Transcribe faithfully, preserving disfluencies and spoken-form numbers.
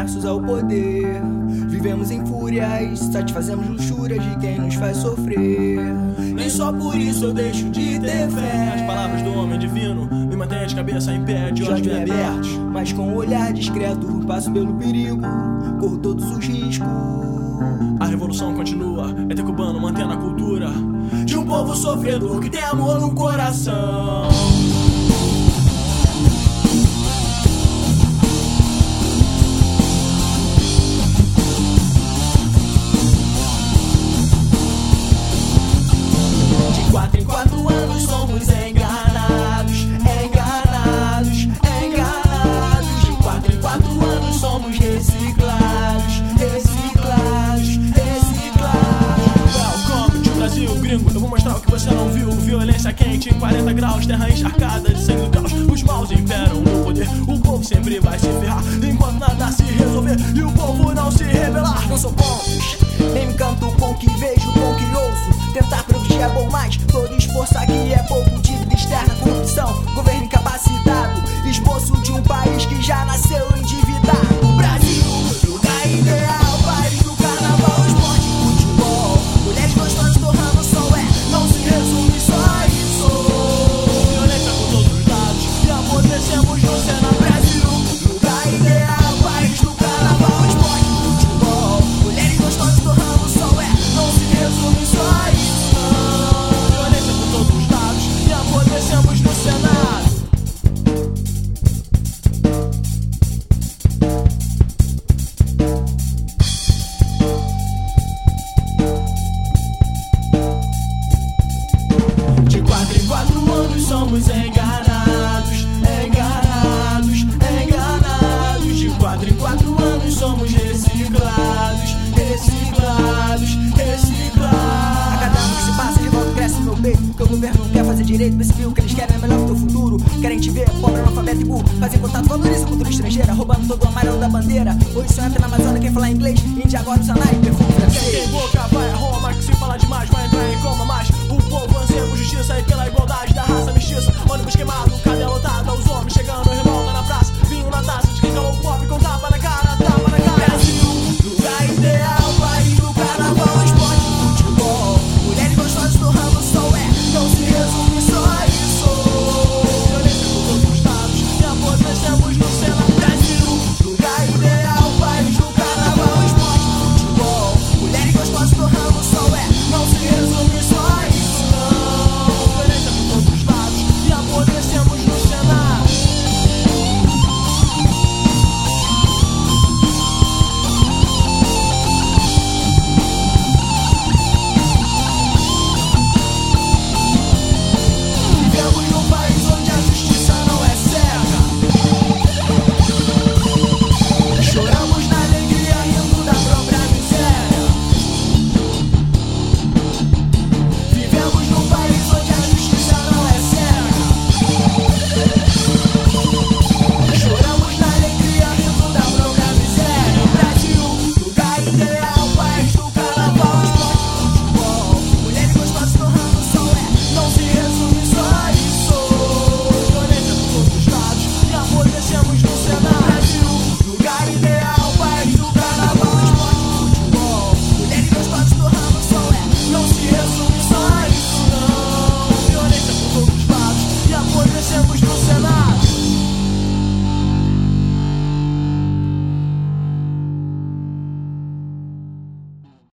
imersos ao poder. Vivemos em fúrias, satisfazemos luxúrias de quem nos faz sofrer. Nem só por isso eu deixo de ter fé. As palavras do homem divino me mantêm de cabeça em pé, de olhos bem abertos. Mas com um olhar discreto passo pelo perigo, corro todos os riscos. A revolução continua, é cubano mantendo a cultura de um povo sofredor que tem amor no coração. De quatro em quatro anos somos enganados, enganados, enganados. De quatro em quatro anos somos reciclados, reciclados, reciclados. Welcome to Brasil, gringo, eu vou mostrar o que você não viu. Violência quente em quarenta graus, terra encharcada de sangue do caos. Os maus imperam no poder, o povo sempre vai se ferrar enquanto nada se resolver e o povo não se rebelar. Não sou pontos, nem me canto com o que vejo, com o que ouço. Tentar progredir é bom, mas todo esforço aqui é pouco. Dívida externa, corrupção, governo incapacitado, esboço de um país que já nasceu endividado. Brasil, lugar ideal, país do carnaval, esporte, futebol, mulheres gostosas torrando o sol, é, não se resume só a isso. Violência por todos os lados e apodrecemos no Senado. Brasil, lugar ideal, país do carnaval, esporte, futebol, mulheres gostosas torrando o sol, é, não se resume só a isso. Violência por todos os lados e apodrecemos no Senado. De quatro em quatro anos somos enganados, enganados, enganados. De quatro em quatro anos somos reciclados, reciclados, reciclados. A cada ano que se passa, de volta cresce no meu peito, porque o governo não quer fazer direito. Percebeu que eles querem é melhor que o teu futuro. Querem te ver pobre, analfabeto e burro. Fazer contato, valoriza a cultura estrangeira, roubando todo o amarelo da bandeira. Hoje só entra na Amazônia quem fala inglês, Índia agora usa Nike, perfume francês. Quem boca vai a Roma, que se fala demais vai entrar em coma. Mas o povo anseia por justiça e pela igualdade da raça mestiça. Ônibus queimado, cadeia lotada, os homens chegando